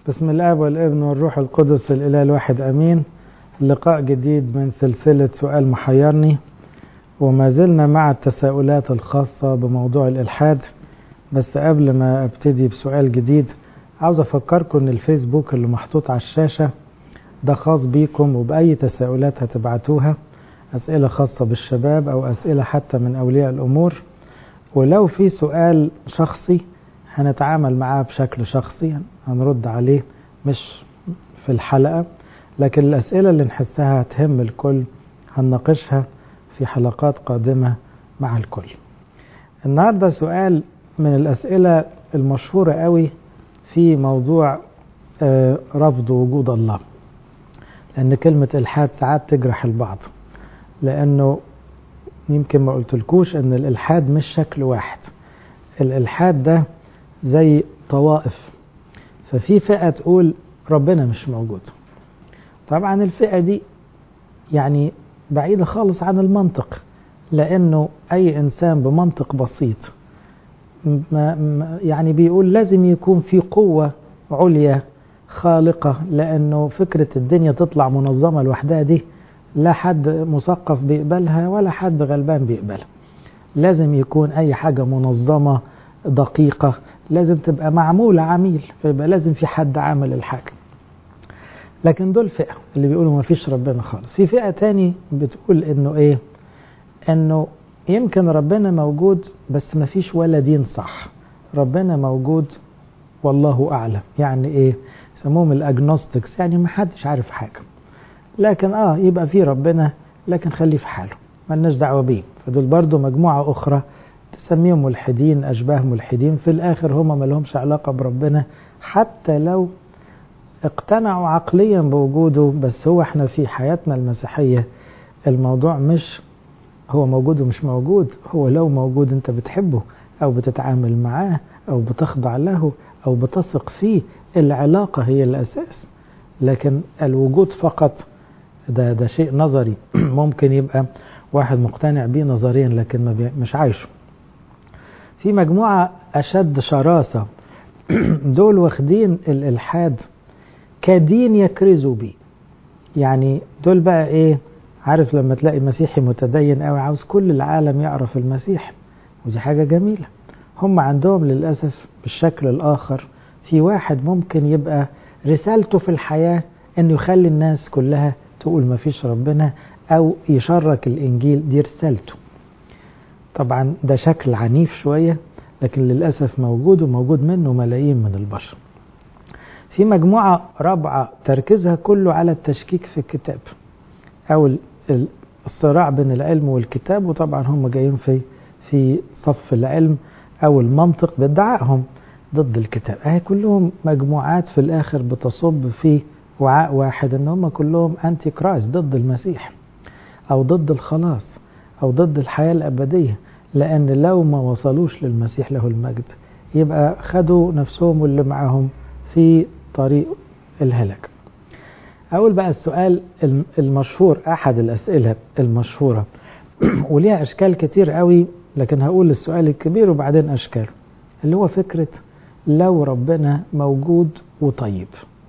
بسم الآب والابن والروح القدس الإله الواحد أمين. لقاء جديد من سلسلة سؤال محيرني، وما زلنا مع التساؤلات الخاصة بموضوع الإلحاد. بس قبل ما أبتدي بسؤال جديد عاوز أفكركم أن الفيسبوك اللي محطوط على الشاشة ده خاص بيكم، وبأي تساؤلات هتبعتوها، أسئلة خاصة بالشباب أو أسئلة حتى من أولياء الأمور. ولو في سؤال شخصي هنتعامل معاه بشكل شخصي، هنرد عليه مش في الحلقة، لكن الأسئلة اللي نحسها تهم الكل هنناقشها في حلقات قادمة مع الكل. النهاردة سؤال من الأسئلة المشهورة قوي في موضوع رفض وجود الله، لأن كلمة إلحاد ساعات تجرح البعض، لأنه يمكن ما قلتلكوش أن الإلحاد مش شكل واحد. الإلحاد ده زي طوائف، ففي فئة تقول ربنا مش موجود. طبعا الفئة دي يعني بعيدة خالص عن المنطق، لأنه أي إنسان بمنطق بسيط يعني بيقول لازم يكون في قوة عليا خالقة، لأنه فكرة الدنيا تطلع منظمة لوحدها دي لا حد مثقف بيقبلها ولا حد غلبان بيقبلها. لازم يكون أي حاجة منظمة دقيقة، لازم تبقى معمولة عميل، فيبقى لازم في حد عامل الحاجة. لكن دول فئة اللي بيقولوا ما فيش ربنا خالص. في فئة تاني بتقول انه ايه، انه يمكن ربنا موجود بس ما فيش ولا دين صح، ربنا موجود والله اعلم. يعني ايه؟ سموهم الاجنوستكس، يعني ما حدش عارف حاجة، لكن يبقى في ربنا لكن خليه في حاله، مالناش دعوة بيه. فدول برضو مجموعة اخرى تسميهم ملحدين، اشباه ملحدين، في الاخر هم ما لهمش علاقة بربنا، حتى لو اقتنعوا عقليا بوجوده. بس هو احنا في حياتنا المسيحية الموضوع مش هو موجود ومش موجود، هو لو موجود انت بتحبه او بتتعامل معاه او بتخضع له او بتثق فيه، العلاقة هي الاساس. لكن الوجود فقط ده شيء نظري ممكن يبقى واحد مقتنع بيه نظريا لكن مش عايشه. في مجموعة اشد شراسة دول واخدين الالحاد كدين يكرزوا بيه. يعني دول بقى ايه، عارف لما تلاقي مسيحي متدين قوي عاوز كل العالم يعرف المسيح، ودي حاجة جميلة. هم عندهم للأسف بالشكل الآخر في واحد ممكن يبقى رسالته في الحياة انه يخلي الناس كلها تقول ما فيش ربنا او يشرك الانجيل، دي رسالته. طبعا ده شكل عنيف شوية، لكن للأسف موجود، وموجود منه ملايين من البشر. في مجموعة رابعة تركيزها كله على التشكيك في الكتاب أو الصراع بين العلم والكتاب، وطبعا هم جايين في صف العلم أو المنطق بادعائهم ضد الكتاب. أهي كلهم مجموعات في الآخر بتصب في وعاء واحد، إن هم كلهم أنتي كرايست، ضد المسيح أو ضد الخلاص أو ضد الحياة الأبدية. لأن لو ما وصلوش للمسيح له المجد يبقى خدوا نفسهم واللي معهم في طريق الهلاك. أقول بقى السؤال المشهور، أحد الأسئلة المشهورة وليها أشكال كتير قوي، لكن هقول السؤال الكبير وبعدين أشكاله، اللي هو فكرة لو ربنا موجود وطيب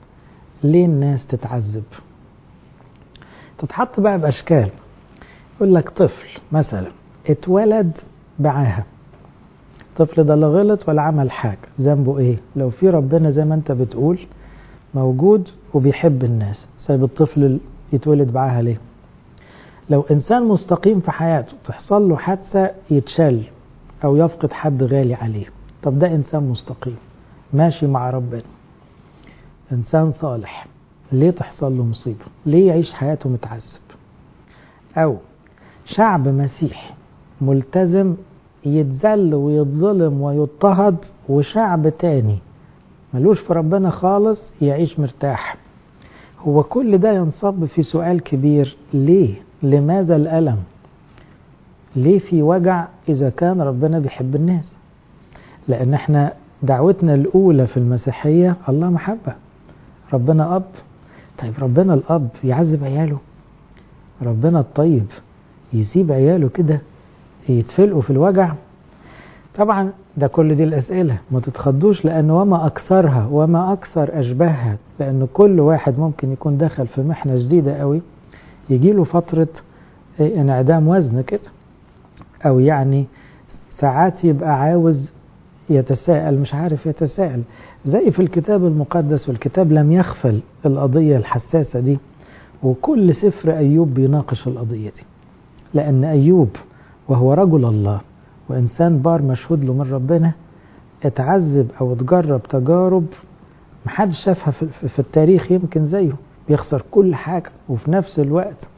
ليه الناس تتعذب؟ تتحط بقى بأشكال. يقول لك طفل مثلا اتولد بعاهة، الطفل ده لا غلط ولا عمل حاجة، ذنبه ايه؟ لو في ربنا زي ما انت بتقول موجود وبيحب الناس، سايب الطفل يتولد بعاهة ليه؟ لو انسان مستقيم في حياته تحصل له حادثة يتشل او يفقد حد غالي عليه، طب ده انسان مستقيم ماشي مع ربنا، انسان صالح، ليه تحصل له مصيبة؟ ليه يعيش حياته متعذب؟ او شعب مسيحي ملتزم يتذل ويتظلم ويضطهد، وشعب تاني ملوش في ربنا خالص يعيش مرتاح. هو كل ده ينصب في سؤال كبير، ليه؟ لماذا الألم؟ ليه في وجع إذا كان ربنا بيحب الناس؟ لأن احنا دعوتنا الأولى في المسيحية الله محبة، ربنا أب. طيب ربنا الأب يعذب عياله؟ ربنا الطيب يسيب عياله كده يتفلقوا في الوجع؟ طبعا ده كل دي الأسئلة، ما تتخضوش، لأن وما أكثرها وما أكثر أشباهها، لأن كل واحد ممكن يكون دخل في محنة جديدة قوي، يجيله فترة انعدام وزن كده، أو يعني ساعات يبقى عاوز يتساءل مش عارف يتساءل، زي في الكتاب المقدس، والكتاب لم يغفل القضية الحساسة دي، وكل سفر أيوب بيناقش القضية دي، لأن أيوب وهو رجل الله وإنسان بار مشهود له من ربنا اتعذب أو اتجرب تجارب محدش شافها في التاريخ يمكن زيه، بيخسر كل حاجة وفي نفس الوقت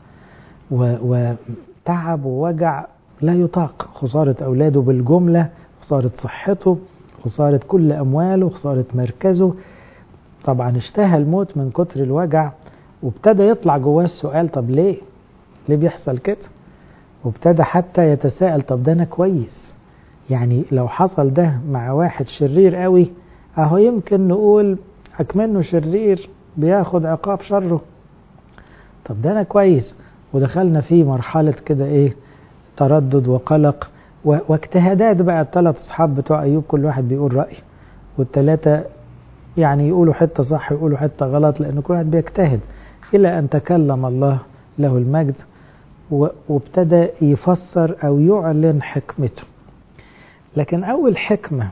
وتعب ووجع لا يطاق، خسارة أولاده بالجملة، خسارة صحته، خسارة كل أمواله، خسارة مركزه، طبعا اشتهى الموت من كتر الوجع، وابتدى يطلع جواه السؤال طب ليه بيحصل كده، وابتدى حتى يتساءل طب ده أنا كويس، يعني لو حصل ده مع واحد شرير قوي اهو يمكن نقول اكمنه شرير بياخد عقاب شره، طب ده أنا كويس، ودخلنا في مرحلة كده ايه تردد وقلق واجتهادات بقى. الثلاث اصحاب بتوع ايوب كل واحد بيقول رأي، والثلاثة يعني يقولوا حتة صح يقولوا حتة غلط، لأن كل واحد بيجتهد، إلى أن تكلم الله له المجد وابتدى يفسر أو يعلن حكمته. لكن أول حكمة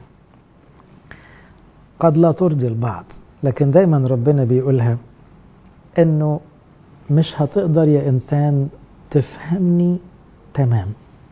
قد لا ترضي البعض، لكن دايما ربنا بيقولها إنه مش هتقدر يا إنسان تفهمني تمام.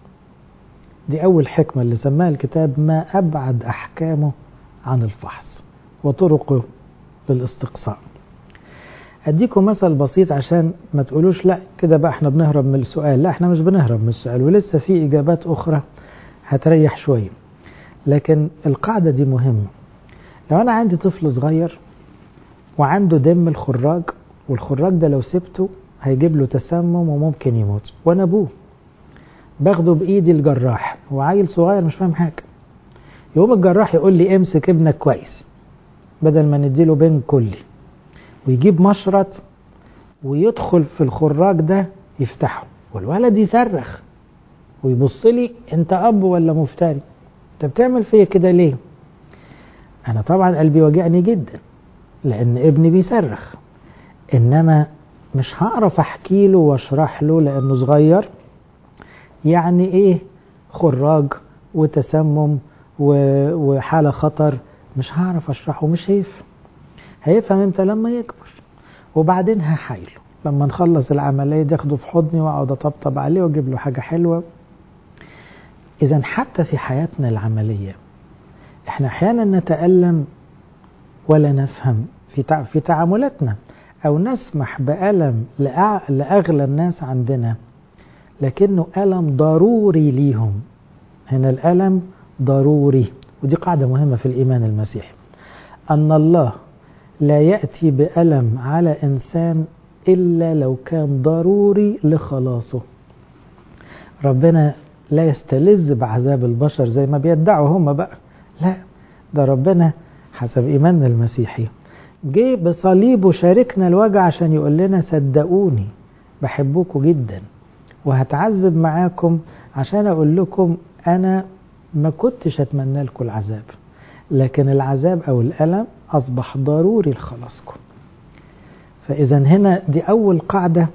دي أول حكمة اللي سماها الكتاب ما أبعد أحكامه عن الفحص وطرقه للاستقصاء. أديكم مثل بسيط عشان ما تقولوش لا كده بقى احنا بنهرب من السؤال، لا احنا مش بنهرب من السؤال، ولسه في إجابات أخرى هتريح شوية، لكن القاعدة دي مهمة. لو أنا عندي طفل صغير وعنده دم الخراج، والخراج ده لو سبته هيجيب له تسمم وممكن يموت، وأنا أبوه باخده بإيدي الجراح، هو عيل صغير مش فاهم حاجة، يقوم الجراح يقول لي امسك ابنك كويس بدل ما نديله بنج كلي، ويجيب مشرط ويدخل في الخراج ده يفتحه، والولد يصرخ ويبص لي انت اب ولا مفتري، انت بتعمل فيا كده ليه؟ انا طبعا قلبي وجعني جدا لان ابني بيصرخ، انما مش هعرف احكي له واشرح له لانه صغير يعني ايه خراج وتسمم وحالة خطر، مش هعرف اشرحه، مش هيفهم امتى لما يكبر، وبعدين هحايله لما نخلص العملية دي اخده في حضني واقعد اطبطب عليه واجيب له حاجة حلوة. اذا حتى في حياتنا العملية احنا احيانا نتألم ولا نفهم في تعاملاتنا، او نسمح بألم لأغلى الناس عندنا لكنه ألم ضروري ليهم. هنا الألم ضروري، ودي قاعدة مهمة في الإيمان المسيحي، أن الله لا يأتي بألم على إنسان إلا لو كان ضروري لخلاصه. ربنا لا يستلذ بعذاب البشر زي ما بيدعوا هم بقى، لا، ده ربنا حسب إيماننا المسيحي جه بصليبه شاركنا الوجع عشان يقول لنا صدقوني بحبكم جدا وهتعذب معاكم عشان أقول لكم أنا ما كنتش أتمنى لكم العذاب، لكن العذاب أو الألم أصبح ضروري لخلاصكم. فإذا هنا دي أول قاعدة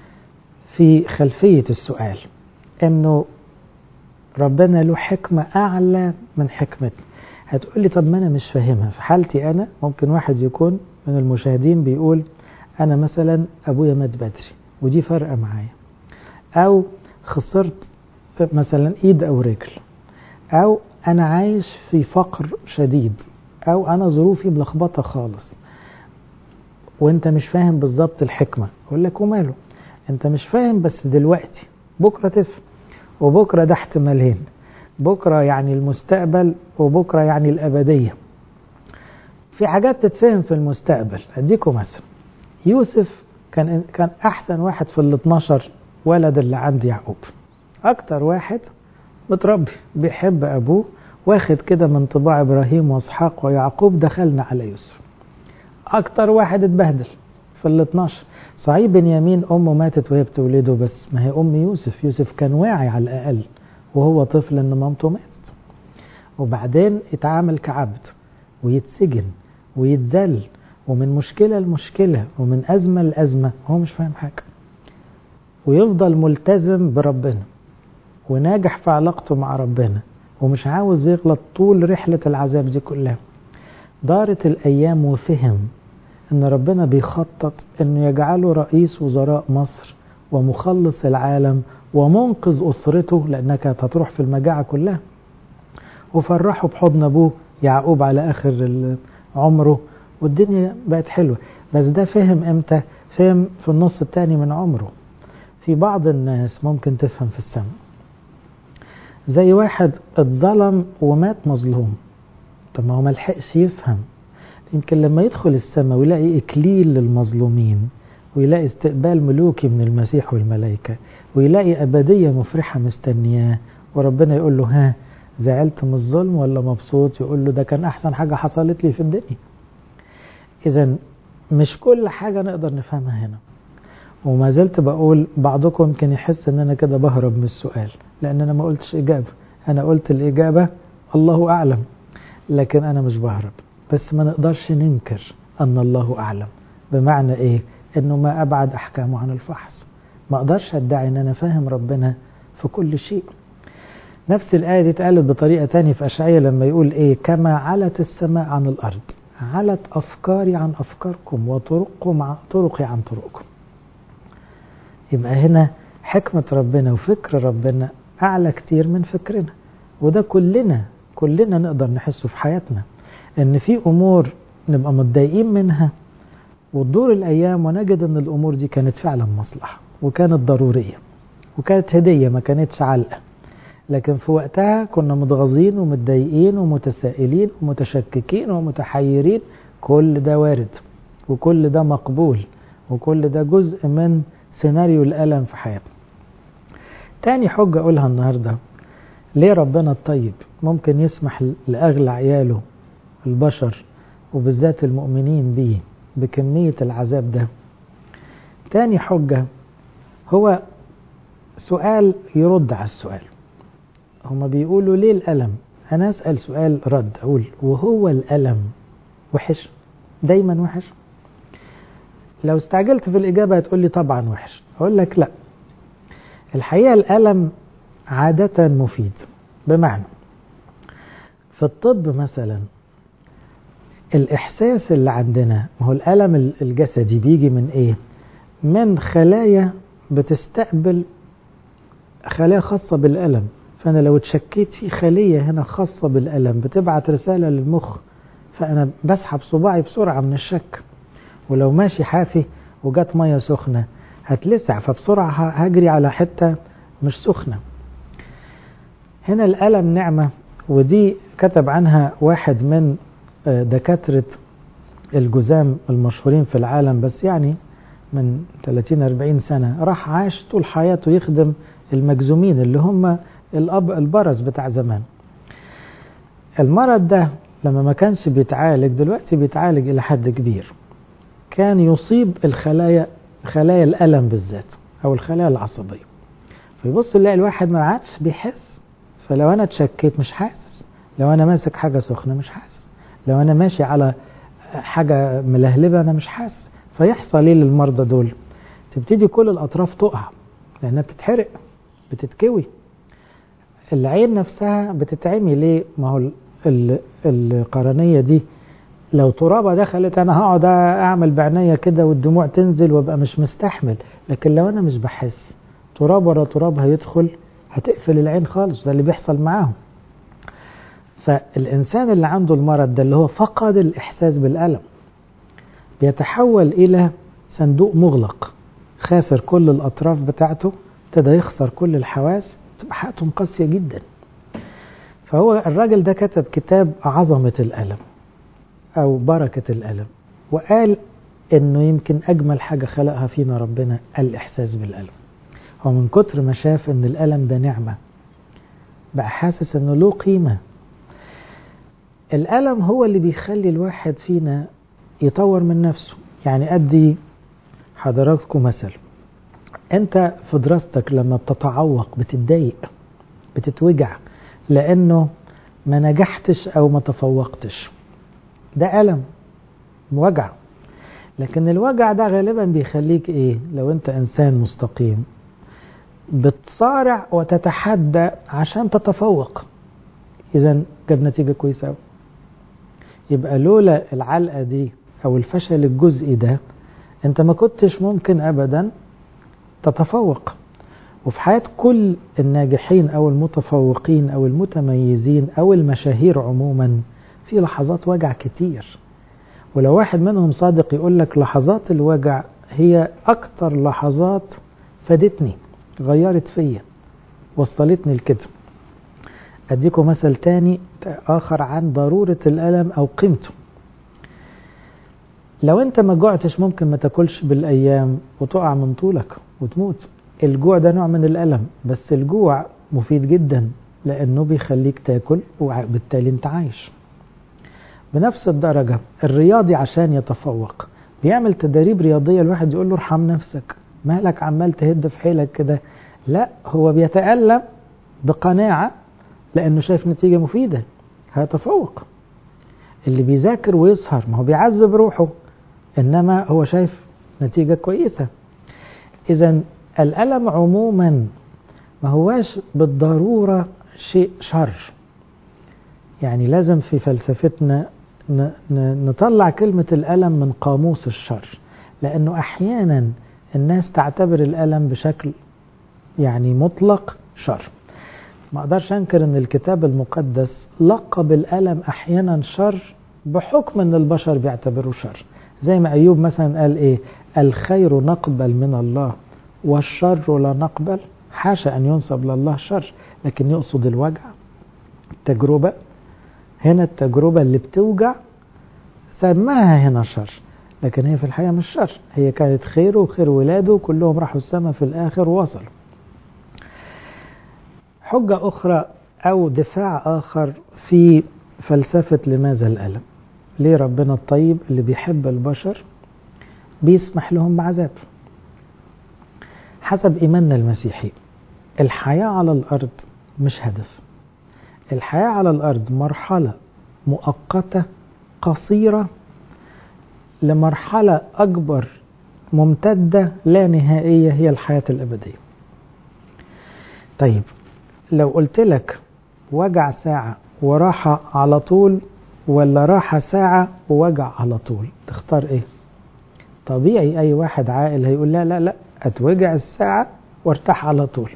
في خلفية السؤال، أنه ربنا له حكمة أعلى من حكمتنا. هتقولي طب ما أنا مش فاهمها، في حالتي أنا ممكن واحد يكون من المشاهدين بيقول أنا مثلا أبويا مات بدري ودي فرقة معايا، أو خسرت مثلا إيد أو رجل، أو أنا عايش في فقر شديد، أو أنا ظروفي ملخبطة خالص، وأنت مش فاهم بالظبط الحكمة. أقول لك وماله، أنت مش فاهم بس دلوقتي، بكرة تفهم، وبكرة ده احتمالين، بكرة يعني المستقبل وبكرة يعني الأبدية. في حاجات تتفهم في المستقبل. أديكم مثلا يوسف كان أحسن واحد في 12 ولد اللي عند يعقوب، أكتر واحد متربي بيحب أبوه، واخد كده من طباع إبراهيم وإسحاق ويعقوب، دخلنا على يوسف. أكتر واحد اتبهدل في 12، صحيح بنيامين أمه ماتت وهي بتولده، بس ما هي أم يوسف كان واعي على الأقل وهو طفل إن مامته ماتت. وبعدين يتعامل كعبد ويتسجن ويتذل ومن مشكلة لمشكلة ومن أزمة لأزمة، هو مش فاهم حاجة، ويفضل ملتزم بربنا وناجح في علاقته مع ربنا ومش عاوز يغلط طول رحلة العذاب دي كلها. دارت الأيام وفهم أن ربنا بيخطط أنه يجعله رئيس وزراء مصر ومخلص العالم ومنقذ أسرته لأنها كانت هتروح في المجاعة كلها، وفرحه بحضن أبوه يعقوب على آخر عمره والدنيا بقت حلوة. بس ده فهم إمتى؟ فهم في النص الثاني من عمره. في بعض الناس ممكن تفهم في السماء، زي واحد اتظلم ومات مظلوم، طب ما هو ملحقش يفهم. يمكن لما يدخل السماء ويلاقي إكليل للمظلومين ويلاقي استقبال ملوكي من المسيح والملائكة ويلاقي أبدية مفرحة مستنياه، وربنا يقول له ها زعلت من الظلم ولا مبسوط؟ يقول له ده كان أحسن حاجة حصلت لي في الدنيا. إذن مش كل حاجة نقدر نفهمها هنا. وما زلت بقول بعضكم يمكن يحس ان انا كده بهرب من السؤال، لان انا ما قلتش اجابة، انا قلت الاجابة الله اعلم، لكن انا مش بهرب. بس ما نقدرش ننكر ان الله اعلم. بمعنى ايه؟ انه ما ابعد احكامه عن الفحص. ما اقدرش ادعي ان انا فاهم ربنا في كل شيء. نفس الآية دي اتقالت بطريقة تانية في أشعياء لما يقول ايه؟ كما علت السماء عن الارض علت افكاري عن افكاركم طرقي عن طرقكم. يبقى هنا حكمة ربنا وفكر ربنا أعلى كتير من فكرنا، وده كلنا نقدر نحسه في حياتنا، إن في أمور نبقى متضايقين منها وتدور الأيام ونجد إن الأمور دي كانت فعلا مصلحة وكانت ضرورية وكانت هدية ما كانتش علقة، لكن في وقتها كنا متغاظين ومتضايقين ومتسائلين ومتشككين ومتحيرين. كل ده وارد وكل ده مقبول وكل ده جزء من سيناريو الألم في حياتنا. تاني حجة أقولها النهاردة، ليه ربنا الطيب ممكن يسمح لأغلى عياله البشر وبالذات المؤمنين بيه بكمية العذاب ده؟ تاني حجة هو سؤال يرد على السؤال. هما بيقولوا ليه الألم؟ أنا أسأل سؤال رد، أقول وهو الألم وحش؟ دايما وحش؟ لو استعجلت في الإجابة هتقول لي طبعا وحش، أقول لك لا، الحقيقة الألم عادة مفيد. بمعنى في الطب مثلا الإحساس اللي عندنا، ما هو الألم الجسدي بيجي من إيه؟ من خلايا بتستقبل خلايا خاصة بالألم. فأنا لو اتشكيت في خلية هنا خاصة بالألم بتبعت رسالة للمخ، فأنا بسحب صباعي بسرعة من الشك. ولو ماشي حافي وجات مية سخنة هتلسع، فبسرعة هجري على حتة مش سخنة. هنا الألم نعمة، ودي كتب عنها واحد من دكاترة الجزام المشهورين في العالم، بس يعني من 30-40 سنة، راح عاش طول حياته يخدم المجزومين اللي هم البرص بتاع زمان. المرض ده لما ما كانش بيتعالج، دلوقتي بيتعالج إلى حد كبير، كان يصيب خلايا الألم بالذات أو الخلايا العصبية. فيبص يلاقي الواحد ما عادش بيحس، فلو أنا اتشكيت مش حاسس، لو أنا ماسك حاجة سخنة مش حاسس، لو أنا ماشي على حاجة ملهلبة أنا مش حاسس. فيحصل إيه للمرضى دول؟ تبتدي كل الأطراف تقع لأنها بتتحرق بتتكوي. العين نفسها بتتعمي ليه؟ ما هو القرنية دي لو ترابة دخلت أنا هقعد أعمل بعناية كده والدموع تنزل وابقى مش مستحمل، لكن لو أنا مش بحس تراب ورا تراب هيدخل هتقفل العين خالص. ده اللي بيحصل معاهم. فالإنسان اللي عنده المرض ده اللي هو فقد الإحساس بالألم بيتحول إلى صندوق مغلق، خاسر كل الأطراف بتاعته، ابتدى يخسر كل الحواس، تبقى حياتهم قاسية جدا. فهو الراجل ده كتب كتاب عظمة الألم أو بركة الألم، وقال إنه يمكن أجمل حاجة خلقها فينا ربنا الإحساس بالألم. هو من كتر ما شاف إن الألم ده نعمة بقى حاسس إنه له قيمة. الألم هو اللي بيخلي الواحد فينا يطور من نفسه. يعني أدي حضراتكم مثل، أنت في دراستك لما بتتعوق بتتضايق بتتوجع لأنه ما نجحتش أو ما تفوقتش، ده ألم وجع. لكن الوجع ده غالبا بيخليك إيه؟ لو أنت إنسان مستقيم بتصارع وتتحدى عشان تتفوق، إذا جاب نتيجة كويسة أوي. يبقى لولا العلقة دي أو الفشل الجزئي ده أنت ما كنتش ممكن أبدا تتفوق. وفي حياة كل الناجحين أو المتفوقين أو المتميزين أو المشاهير عموما في لحظات وجع كتير، ولو واحد منهم صادق يقول لك لحظات الوجع هي أكتر لحظات فادتني، غيرت فيا، وصلتني لكده. أديكم مثل تاني آخر عن ضرورة الألم أو قيمته. لو أنت ما جوعتش ممكن ما تاكلش بالأيام وتقع من طولك وتموت. الجوع ده نوع من الألم، بس الجوع مفيد جدا لأنه بيخليك تاكل وبالتالي أنت عايش. بنفس الدرجة الرياضي عشان يتفوق بيعمل تدريب رياضية، الواحد يقول له ارحم نفسك، مالك عمال تهد في حيلك كده؟ لا، هو بيتألم بقناعة لأنه شايف نتيجة مفيدة هيتفوق. اللي بيذاكر ويسهر ما هو بيعذب روحه، إنما هو شايف نتيجة كويسة. إذن الألم عموما ما هواش بالضرورة شيء شر. يعني لازم في فلسفتنا نطلع كلمة الألم من قاموس الشر، لأنه أحيانا الناس تعتبر الألم بشكل يعني مطلق شر. ما أقدرش أنكر أن الكتاب المقدس لقب الألم أحيانا شر بحكم أن البشر بيعتبروه شر. زي ما أيوب مثلا قال إيه؟ الخير نقبل من الله والشر لا نقبل. حاشا أن ينسب لله شر، لكن يقصد الوجع، التجربة. هنا التجربة اللي بتوجع سماها هنا شر، لكن هي في الحقيقة مش شر، هي كانت خير وخير ولاده كلهم راحوا السماء في الآخر ووصلوا. حجة أخرى أو دفاع آخر في فلسفة لماذا الألم. ليه ربنا الطيب اللي بيحب البشر بيسمح لهم بعذاب؟ حسب إيماننا المسيحي الحياة على الأرض مش هدف. الحياة على الأرض مرحلة مؤقتة قصيرة لمرحلة أكبر ممتدة لا نهائية، هي الحياة الأبدية. طيب لو قلت لك وجع ساعة وراحة على طول ولا راحة ساعة ووجع على طول، تختار ايه؟ طبيعي اي واحد عاقل هيقول لا لا لا، اتوجع الساعة وارتاح على طول.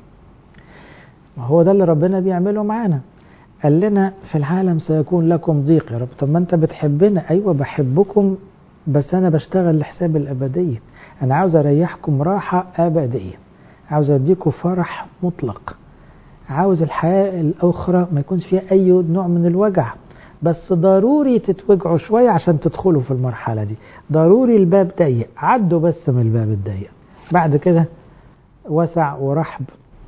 ما هو ده اللي ربنا بيعمله معانا. قال لنا في العالم سيكون لكم ضيق. يا رب طب ما انت بتحبنا. ايوه بحبكم، بس انا بشتغل لحساب الابدية. انا عاوز اريحكم راحة ابدية، عاوز اديكم فرح مطلق، عاوز الحياة الأخرى ما يكونش فيها أي نوع من الوجع. بس ضروري تتوجعوا شوية عشان تدخلوا في المرحلة دي. ضروري الباب ضيق، عدوا بس من الباب الضيق، بعد كده وسع ورحب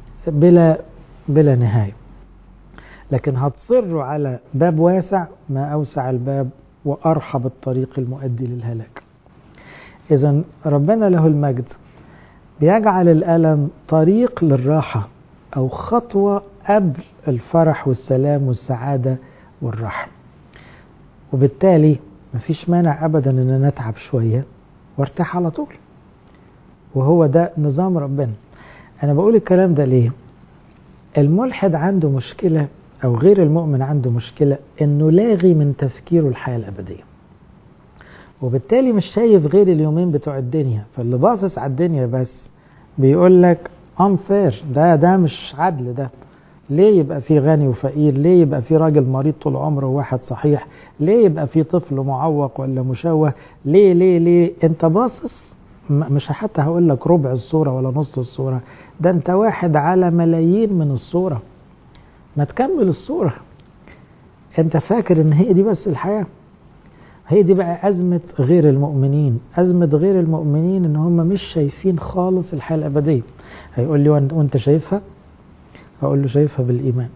بلا نهاية. لكن هتصروا على باب واسع، ما أوسع الباب وأرحب الطريق المؤدي للهلاك. إذن ربنا له المجد بيجعل الألم طريق للراحة أو خطوة قبل الفرح والسلام والسعادة والراحة. وبالتالي مفيش مانع أبدا أن نتعب شوية وارتاح على طول، وهو ده نظام ربنا. أنا بقول الكلام ده ليه؟ الملحد عنده مشكلة أو غير المؤمن عنده مشكلة أنه لاغي من تفكيره الحياة الأبدية، وبالتالي مش شايف غير اليومين بتوع الدنيا. فاللي باصص على الدنيا بس بيقول لك unfair، ده مش عدل. ده ليه يبقى في غني وفقير؟ ليه يبقى في راجل مريض طول عمره وواحد صحيح؟ ليه يبقى في طفل معوق ولا مشوه؟ ليه انت باصص مش حتى هقول لك ربع الصورة ولا نص الصورة، ده انت واحد على ملايين من الصورة. ما تكمل الصورة. انت فاكر ان هي دي بس الحياة؟ هي دي بقى أزمة غير المؤمنين. أزمة غير المؤمنين إن هم مش شايفين خالص الحياة الأبدية. هيقول لي وانت شايفها؟ هقول له شايفها بالإيمان،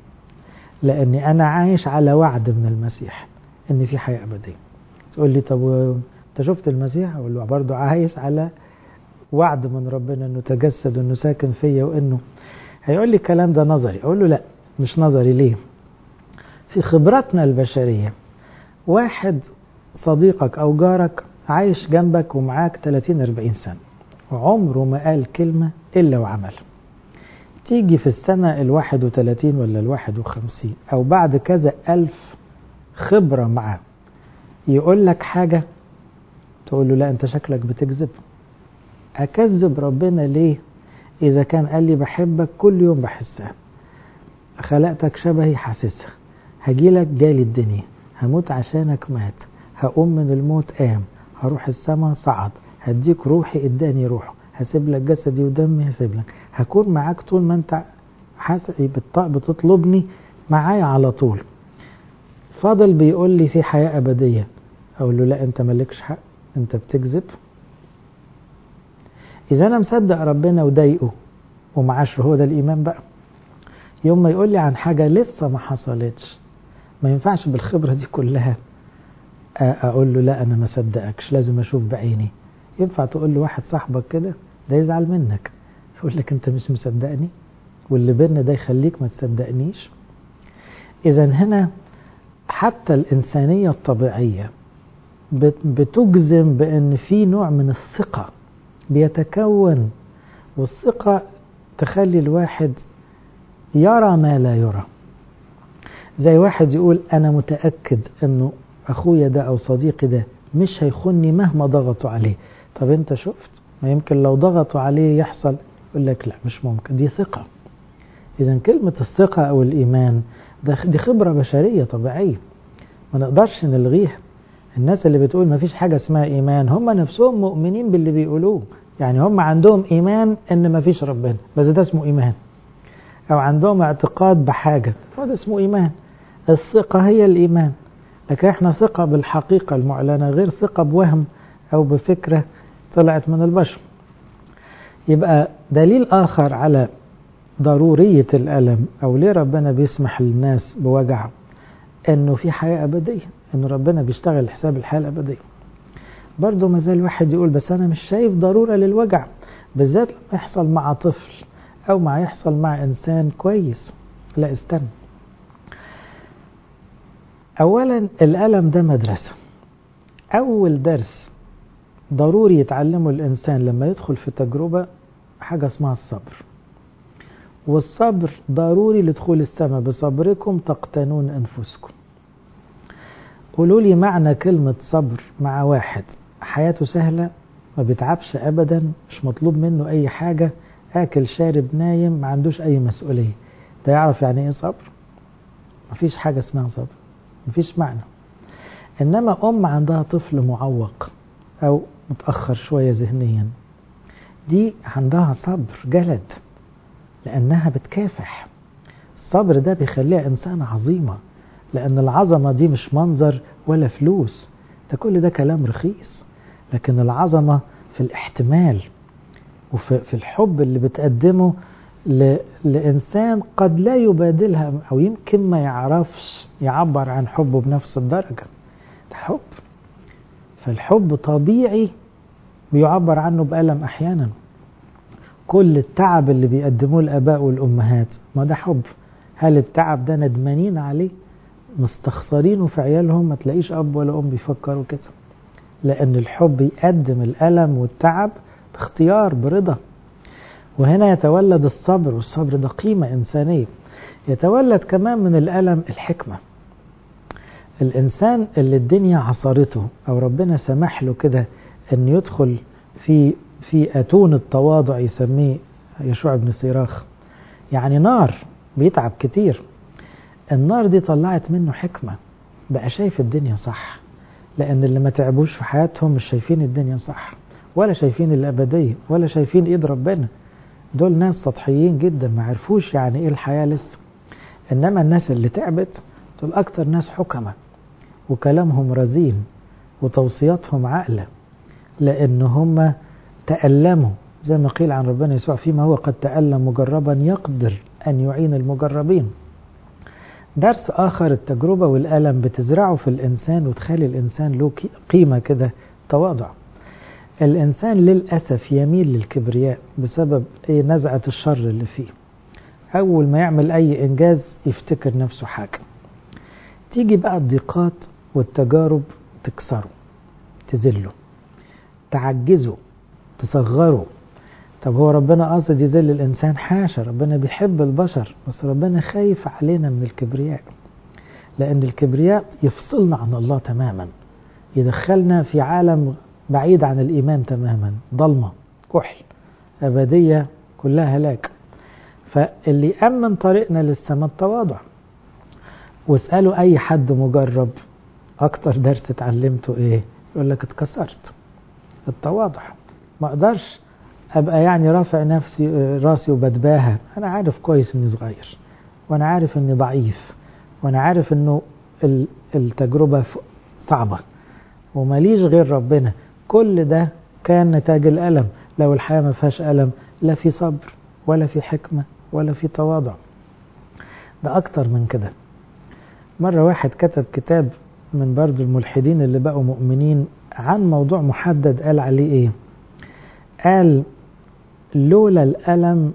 لأني أنا عايش على وعد من المسيح إن في حياة أبدية. تقول لي طب انت شفت المسيح؟ أقول له برضو عايش على وعد من ربنا إنه تجسد وإنه ساكن فيا وإنه. هيقول لي الكلام ده نظري. أقول له لا مش نظري. ليه؟ في خبراتنا البشرية واحد صديقك أو جارك عايش جنبك ومعاك 30-40 سنة وعمره ما قال كلمة إلا وعمل. تيجي في السنة 31 ولا 51 أو بعد كذا 1000 خبرة معاه يقول لك حاجة تقول له لا أنت شكلك بتكذب. أكذب ربنا ليه؟ إذا كان قال لي بحبك كل يوم بحسها، خلقتك شبهي حاسسها، هجيلك جالي الدنيا، هموت عشانك مات، هقوم من الموت قام، هروح السما صعد، هديك روحي اداني روحه، هسيب لك جسدي ودمي هسيب لك، هكون معاك طول ما انت بتطلبني معايا على طول. فاضل بيقول لي في حياة أبدية، أقول له لا أنت مالكش حق، أنت بتكذب. إذا أنا مصدق ربنا وضايقه ومعاشره، هو ده الإيمان بقى. يوم ما يقول لي عن حاجة لسه ما حصلتش، ما ينفعش بالخبرة دي كلها أقول له لا أنا ما صدقكش، لازم أشوف بعيني. ينفع تقول له واحد صاحبك كده؟ ده يزعل منك، يقول لك أنت مش مصدقني، واللي بيننا ده يخليك ما تصدقنيش. إذا هنا حتى الإنسانية الطبيعية بتجزم بأن في نوع من الثقة بيتكون، والثقة تخلي الواحد يرى ما لا يرى. زي واحد يقول أنا متأكد أنه أخويا ده أو صديقي ده مش هيخوني مهما ضغطوا عليه. طب أنت شفت؟ ما يمكن لو ضغطوا عليه يحصل. يقول لك لا مش ممكن، دي ثقة. إذن كلمة الثقة أو الإيمان دي خبرة بشرية طبيعية ما نقدرش نلغيها. الناس اللي بتقول ما فيش حاجة اسمها إيمان هم نفسهم مؤمنين باللي بيقولوه، يعني هم عندهم إيمان إن ما فيش ربنا، بس ده اسمه إيمان. أو عندهم اعتقاد بحاجة، هذا اسمه إيمان. الثقة هي الإيمان، لكن احنا ثقة بالحقيقة المعلنة غير ثقة بوهم أو بفكرة طلعت من البشر. يبقى دليل آخر على ضرورية الألم أو ليه ربنا بيسمح للناس بوجع، إنه في حياة أبدية، إنه ربنا بيشتغل حساب الحياة الأبدية. برضو ما زال واحد يقول بس أنا مش شايف ضرورة للوجع، بالذات لما يحصل مع طفل أو ما يحصل مع إنسان كويس. لا استنى، أولا الألم ده مدرسة. أول درس ضروري يتعلمه الإنسان لما يدخل في تجربة حاجة اسمها الصبر، والصبر ضروري لدخول السماء، بصبركم تقتنون أنفسكم. قولوا لي معنى كلمة صبر مع واحد حياته سهلة ما بيتعبش أبدا، مش مطلوب منه أي حاجة، آكل شارب نايم ما عندوش أي مسؤولية، ده يعرف يعني إيه صبر؟ مفيش حاجة اسمها صبر، مفيش معنى. إنما أم عندها طفل معوق أو متأخر شوية ذهنيا، دي عندها صبر جلد لأنها بتكافح. الصبر ده بيخليها إنسانة عظيمة، لأن العظمة دي مش منظر ولا فلوس، ده كل ده كلام رخيص، لكن العظمة في الاحتمال وفي الحب اللي بتقدمه لإنسان قد لا يبادلها أو يمكن ما يعرفش يعبر عن حبه بنفس الدرجة. ده حب، فالحب طبيعي بيعبر عنه بألم أحيانا. كل التعب اللي بيقدموه الآباء والأمهات ما ده حب. هل التعب ده ندمانين عليه مستخسرينه في عيالهم؟ ما تلاقيش أب ولا أم بيفكروا كده، لأن الحب يقدم الألم والتعب باختيار برضا. وهنا يتولد الصبر، والصبر ده قيمة إنسانية. يتولد كمان من الألم الحكمة. الإنسان اللي الدنيا عصرته أو ربنا سمح له كده أن يدخل في أتون التواضع، يسميه يشوع بن سيراخ، يعني نار بيتعب كتير، النار دي طلعت منه حكمة، بقى شايف الدنيا صح. لأن اللي ما تعبوش في حياتهم مش شايفين الدنيا صح، ولا شايفين الأبدية، ولا شايفين إيد ربنا. دول ناس سطحيين جدا، ما عرفوش يعني إيه الحياة لسه. إنما الناس اللي تعبت دول أكتر ناس حكمة، وكلامهم رزين، وتوصياتهم عقلة، لأن هم تألموا زي ما قيل عن ربنا يسوع فيما هو قد تألم مجربا يقدر أن يعين المجربين. درس آخر، التجربة والألم بتزرعه في الإنسان وتخلي الإنسان له قيمة كده، تواضع. الإنسان للأسف يميل للكبرياء بسبب نزعة الشر اللي فيه. أول ما يعمل أي إنجاز يفتكر نفسه حاجة. تيجي بقى الضيقات والتجارب تكسره، تذله، تعجزه، تصغره. طب هو ربنا قاصد يذل الإنسان؟ حاشا، ربنا بيحب البشر، بس ربنا خايف علينا من الكبرياء، لأن الكبرياء يفصلنا عن الله تماما، يدخلنا في عالم بعيد عن الإيمان تماما، ضلمة، كحل، أبدية كلها هلاك. فاللي أمن طريقنا للسماء التواضع. واسألوا أي حد مجرب أكتر درس اتعلمته إيه؟ يقول لك اتكسرت. التواضع. ما أقدرش أبقى يعني رافع نفسي راسي وبدباها. أنا عارف كويس إني صغير، وأنا عارف إني ضعيف، وأنا عارف إنه التجربة صعبة وماليش غير ربنا. كل ده كان نتاج الألم. لو الحياة ما فيهاش ألم، لا في صبر ولا في حكمة ولا في تواضع. ده أكتر من كده. مرة واحد كتب كتاب من برضو الملحدين اللي بقوا مؤمنين عن موضوع محدد، قال عليه إيه؟ قال لولا الألم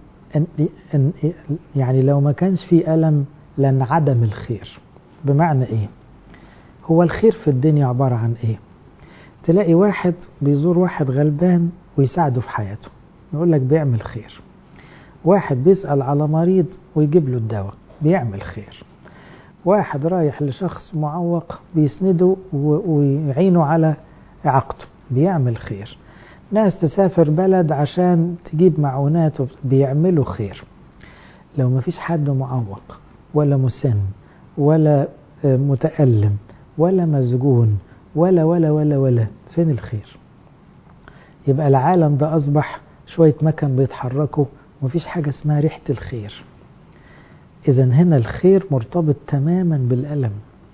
يعني لو ما كانش في ألم لانعدم الخير. بمعنى إيه؟ هو الخير في الدنيا عبارة عن إيه؟ تلاقي واحد بيزور واحد غلبان ويساعده في حياته، يقول لك بيعمل خير. واحد بيسأل على مريض ويجيب له الدواء، بيعمل خير. واحد رايح لشخص معوق بيسنده ويعينه على إعاقته، بيعمل خير. ناس تسافر بلد عشان تجيب معونات، بيعملوا خير. لو ما فيش حد معوق ولا مسن ولا متألم ولا مسجون ولا ولا ولا ولا، فين الخير؟ يبقى العالم ده أصبح شوية مكان بيتحركوا ومفيش حاجة اسمها ريحة الخير. إذن هنا الخير مرتبط تماما بالألم.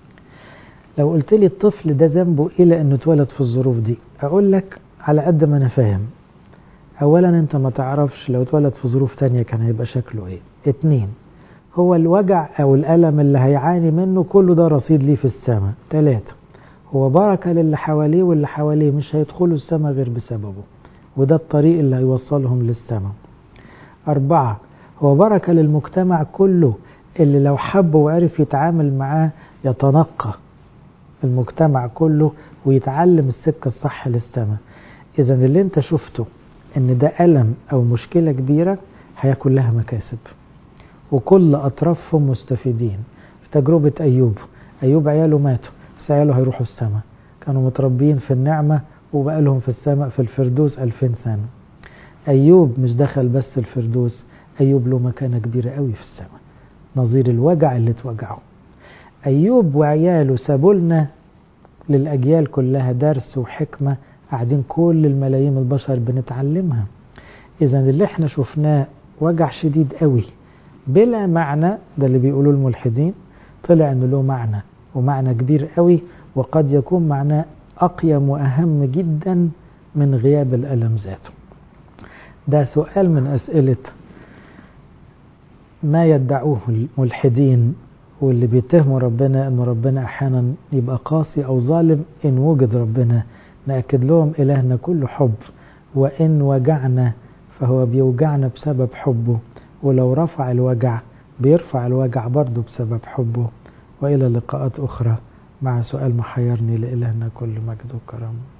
لو قلت لي الطفل ده ذنبه إيه لأنه اتولد في الظروف دي، أقول لك على قد ما أنا فاهم. أولا أنت ما تعرفش لو اتولد في ظروف تانية كان هيبقى شكله إيه. 2 هو الوجع أو الألم اللي هيعاني منه كله ده رصيد ليه في السماء. 3 هو بركة للي حواليه، واللي حواليه مش هيدخلوا السماء غير بسببه، وده الطريق اللي هيوصلهم للسماء. 4 هو بركة للمجتمع كله، اللي لو حب وعرف يتعامل معاه يتنقى المجتمع كله ويتعلم السكة الصح للسماء. إذا اللي انت شفته ان ده ألم أو مشكلة كبيرة هيكون لها مكاسب، وكل أطرافهم مستفيدين. في تجربة أيوب عياله ماتوا، بس عياله هيروحوا السماء، كانوا متربين في النعمة وبقى لهم في السماء في الفردوس 2000 سنة. أيوب مش دخل بس الفردوس، أيوب له مكانة كبيرة قوي في السماء، نظير الوجع اللي توجعه. أيوب وعياله سابوا لنا للأجيال كلها درس وحكمة قاعدين كل الملايين البشر بنتعلمها. إذا اللي احنا شفناه وجع شديد قوي بلا معنى، ده اللي بيقولوا الملحدين، طلع انه له معنى، ومعنى كبير قوي، وقد يكون معناه أقيم وأهم جدا من غياب الألم ذاته. ده سؤال من أسئلة ما يدعوه الملحدين واللي بيتهموا ربنا أن ربنا أحيانا يبقى قاسي أو ظالم. إن وجد ربنا نأكد لهم إلهنا كله حب، وإن وجعنا فهو بيوجعنا بسبب حبه، ولو رفع الوجع بيرفع الوجع برضه بسبب حبه. وإلى لقاءات أخرى مع سؤال محيرني. لإلهنا كل مجد وكرم.